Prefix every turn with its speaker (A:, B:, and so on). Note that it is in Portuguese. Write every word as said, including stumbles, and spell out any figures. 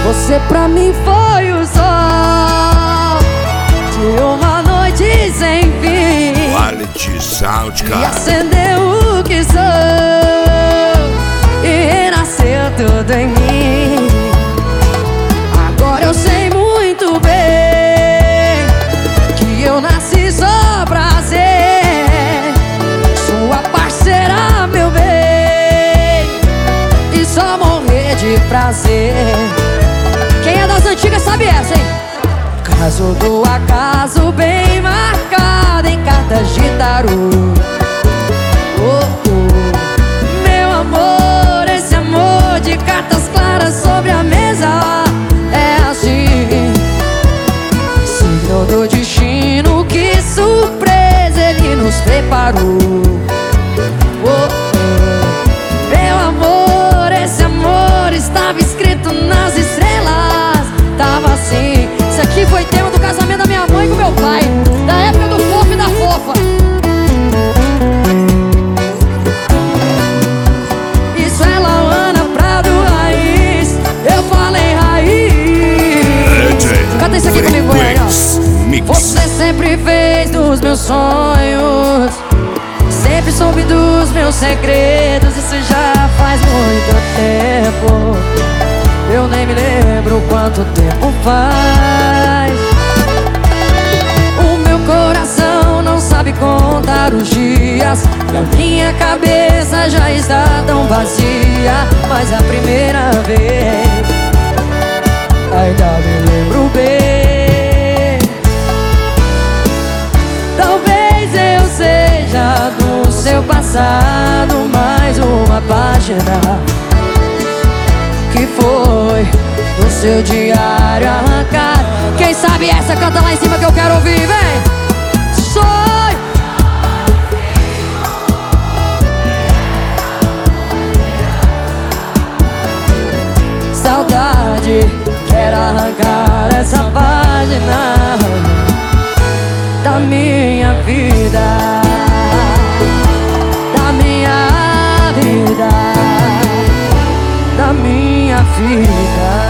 A: Você pra mim foi o sol de uma noite sem fim.
B: Quality Sound,
A: E
B: cara.
A: acendeu o que sou e renasceu tudo em mim. Agora eu sei muito bem que eu nasci só pra ser sua parceira, meu bem, e só morrer de prazer. Quem é das antigas sabe essa, hein? Caso do acaso bem marcado em cartas de tarô. Oh, oh. Meu amor, esse amor de cartas claras sobre a mesa é assim, signo do destino, que surpresa ele nos preparou. Oh, oh. Meu amor, esse amor estava escrito nas estrelas. Tava assim. Isso aqui foi tema do casamento da minha mãe com meu pai, da época do fofo e da fofa. Isso é Lauana Prado Raiz. Eu falei raiz. Canta isso aqui comigo, aí, ó. Você sempre fez dos meus sonhos, sempre soube dos meus segredos. Isso já faz muito tempo, eu nem me lembro quanto tempo faz. O meu coração não sabe contar os dias e a minha cabeça já está tão vazia. Mas a primeira vez ainda me lembro bem. Talvez eu seja do seu passado mais uma página que foi do seu diário arrancado. Quem sabe essa canta lá em cima que eu quero ouvir, vem! Sonho! Saudade, quero arrancar essa página da minha vida, da minha vida, da minha vida.